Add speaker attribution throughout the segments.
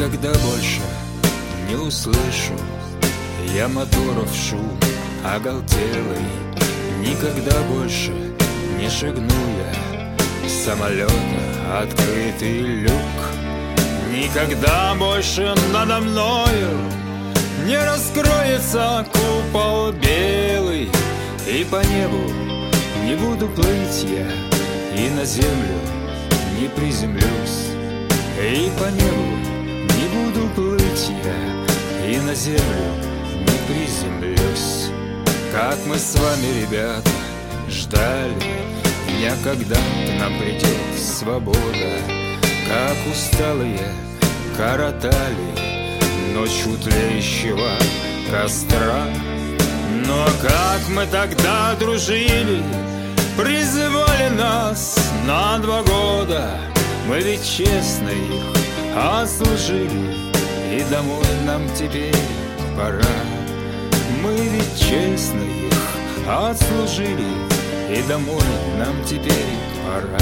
Speaker 1: Никогда больше не услышу я моторов шум оголтелый. Никогда больше не шагну я с самолета открытый люк. Никогда больше надо мною не раскроется купол белый. И по небу не буду плыть я, и на землю не приземлюсь. И по небу не буду плыть я, и на землю не приземлюсь. Как мы с вами, ребята, ждали дня, когда к нам придет свобода. Как усталые коротали ночь у тлеющего костра. Но как мы тогда дружили, призывали нас на 2 года. Мы ведь честно их отслужили, и домой нам теперь пора. Мы ведь честно их отслужили, и домой нам теперь пора.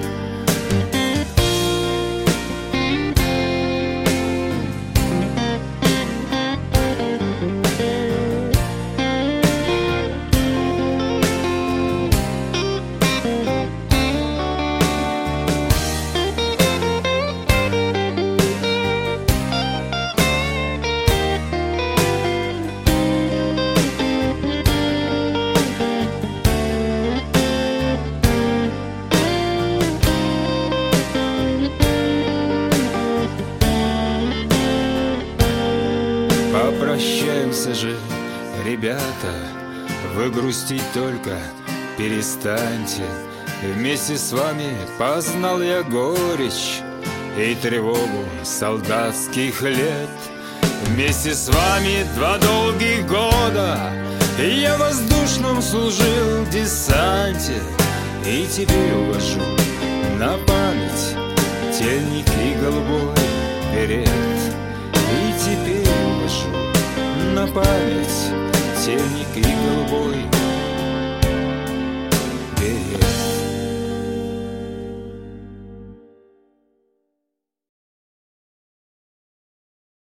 Speaker 1: Попрощаемся же, ребята, вы грустить только перестаньте. Вместе с вами познал я горечь и тревогу солдатских лет. Вместе с вами 2 долгих года я в воздушном служил десанте. И теперь увожу на память тельник и голубой берет. И теперь увожу на память тельник и голубой